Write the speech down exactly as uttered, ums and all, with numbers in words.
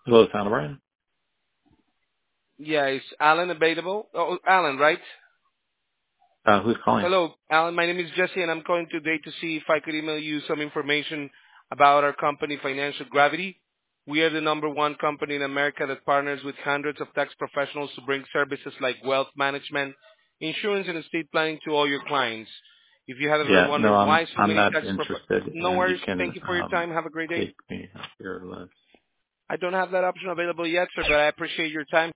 Hello, Santa Brian. Yeah, is Alan available? Oh, Alan, right? Uh, who's calling? Hello, Alan. My name is Jesse, and I'm calling today to see if I could email you some information about our company, Financial Gravity. We are the number one company in America that partners with hundreds of tax professionals to bring services like wealth management, insurance, and estate planning to all your clients. If you have ever Yeah, no, wondered I'm why so I'm many not tax prof- interested, no and you worries. can Thank you for your um, time. Have a great day. take me off your list. I don't have that option available yet, sir, but I appreciate your time.